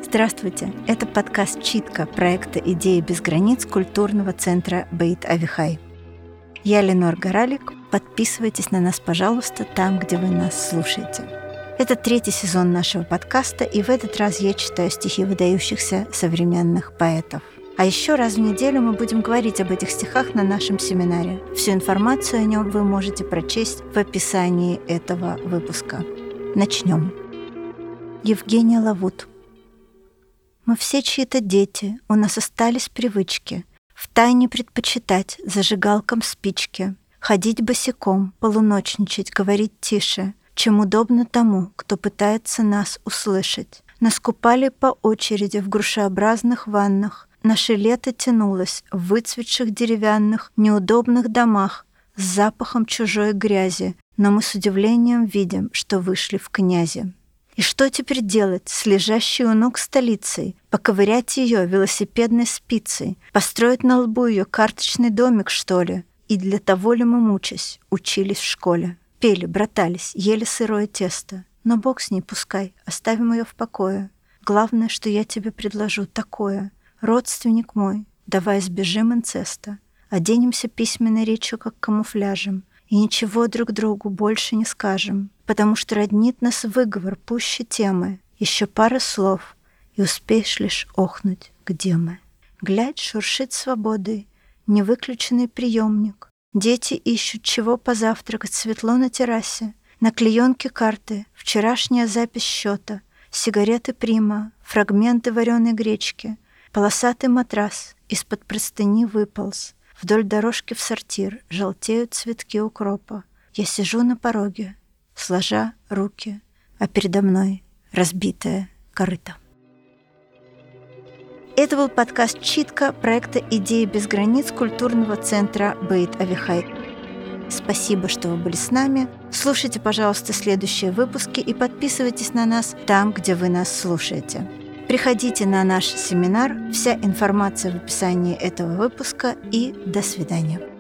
Здравствуйте! Это подкаст «Читка» проекта «Идеи без границ» культурного центра Бейт-Авихай. Я Ленор Горалик. Подписывайтесь на нас, пожалуйста, там, где вы нас слушаете. Это 3-й сезон нашего подкаста, и в этот раз я читаю стихи выдающихся современных поэтов. А еще раз в неделю мы будем говорить об этих стихах на нашем семинаре. Всю информацию о нем вы можете прочесть в описании этого выпуска. Начнем. Евгения Лавут. Мы все чьи-то дети, у нас остались привычки втайне предпочитать зажигалкам спички, ходить босиком, полуночничать, говорить тише, чем удобно тому, кто пытается нас услышать. Нас купали по очереди в грушеобразных ваннах, наше лето тянулось в выцветших деревянных, неудобных домах с запахом чужой грязи, но мы с удивлением видим, что вышли в князи. И что теперь делать с лежащей у ног столицей? Поковырять ее велосипедной спицей? Построить на лбу ее карточный домик, что ли? И для того ли мы, мучаясь, учились в школе? Пели, братались, ели сырое тесто. Но бог с ней пускай, оставим ее в покое. Главное, что я тебе предложу такое. Родственник мой, давай сбежим инцеста. Оденемся письменной речью, как камуфляжем. И ничего друг другу больше не скажем, потому что роднит нас выговор пуще темы. Еще пара слов, и успеешь лишь охнуть, где мы. Глядь, шуршит свободой невыключенный приемник. Дети ищут, чего позавтракать, светло на террасе. На клеенке карты, вчерашняя запись счета, сигареты Прима, фрагменты вареной гречки, полосатый матрас из-под простыни выполз. Вдоль дорожки в сортир желтеют цветки укропа. Я сижу на пороге, сложа руки, а передо мной разбитое корыто. Это был подкаст «Читка» проекта «Идеи без границ» культурного центра Бейт-Авихай. Спасибо, что вы были с нами. Слушайте, пожалуйста, следующие выпуски и подписывайтесь на нас там, где вы нас слушаете. Приходите на наш семинар, вся информация в описании этого выпуска, и до свидания.